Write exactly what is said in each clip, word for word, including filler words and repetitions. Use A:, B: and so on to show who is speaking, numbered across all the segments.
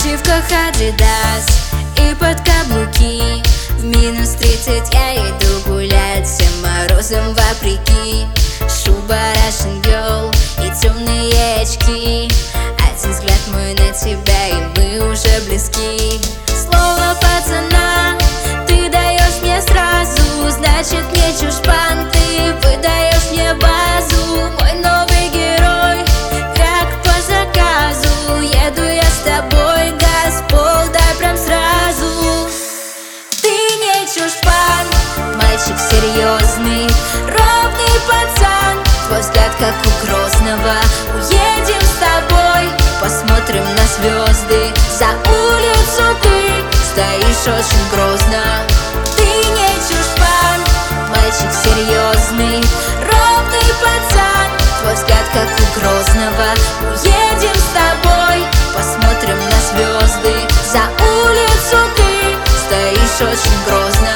A: спортивках Adidas и под каблуки. В минус тридцать я иду гулять всем морозом вопреки. Шуба Russian Girl и темные очки. Один взгляд мой на тебя, и мы уже близки. Слово пацана ты даешь мне сразу, значит не чушпан, ты выдаешь мне базу. Мой новый герой, как по заказу. Еду я с тобой, газ, пол, дай прям сразу. Ты не чушпан, мальчик серьезный, ровный пацан. Твой взгляд как у Грозного. Уедем с тобой, посмотрим на звезды. За улицу ты стоишь очень грозно. Ты не чушпан, мальчик серьезный, ровный пацан. Твой взгляд как у Грозного. Уедем с тобой, посмотрим на звезды. За улицу ты стоишь очень грозно.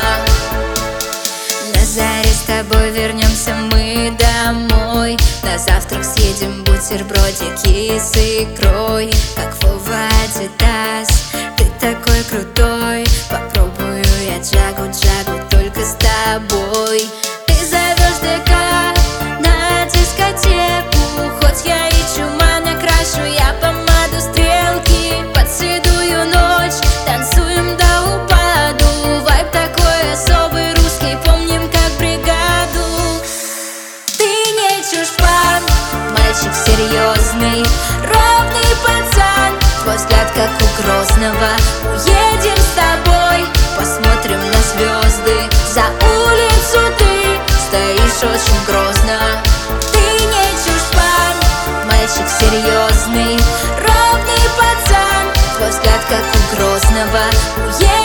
A: На заре с тобой вернемся мы домой. На завтрак съедем бутербродики с икрой. Как Вова Adidas, ты такой крутой. Попробую я джагу-джагу только с тобой. Ты зовешь ДК на дискотеку. Хоть я и чума, накрашу я помаду стрелки. Поцелую ночь, танцуем до упаду. Вайб такой особый русский, помним как бригаду. Ты не чушпан, мальчик серьезный, ровный пацан. Твой взгляд как у Грозного. Уедем с тобой, посмотрим на звезды. За улицу ты стоишь очень грозно. Ты не чушпан, мальчик серьезный, ровный пацан. Твой взгляд как у Грозного. Уедем